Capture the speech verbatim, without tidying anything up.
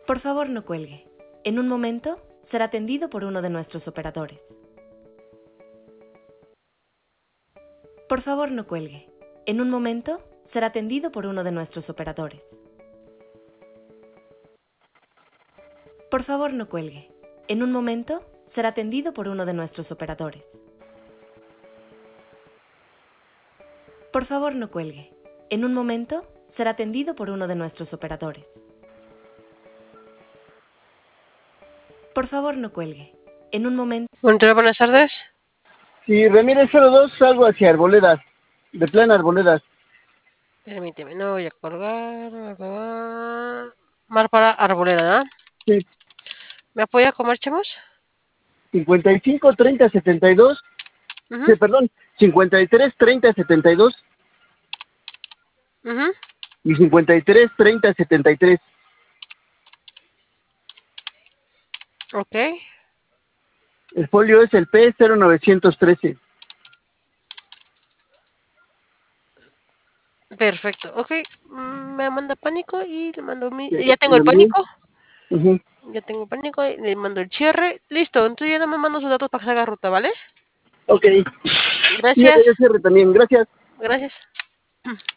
Por favor, no cuelgue. En un momento, será atendido por uno de nuestros operadores. Por favor, no cuelgue. En un momento, será atendido por uno de nuestros operadores. Por favor, no cuelgue. En un momento, será atendido por uno de nuestros operadores. Por favor, no cuelgue. En un momento, será atendido por uno de nuestros operadores. Por favor, no cuelgue. En un momento... Monitore, buenas tardes. Sí, Ramírez cero dos, salgo hacia Arboledas, de Plan Arboledas. Permíteme, no voy a colgar. voy a colgar. Mar para Arboleda, ¿no? Sí, ¿Me apoya con marchemos? cincuenta y cinco, treinta, setenta y dos. Ujú, Sí, perdón, cincuenta y tres, treinta, setenta y dos ujú. y cincuenta y tres, treinta, setenta y tres. Ok, El folio es el P cero novecientos trece. perfecto. Ok, mm, me manda pánico y le mando mi... Ya, Ya te tengo lo el envié. pánico. Ujú. Ya tengo el pánico y le mando el cierre. Listo, entonces ya no me mando sus datos para que se haga ruta, ¿vale? Ok. Y ya Gracias, cierre también, gracias. gracias.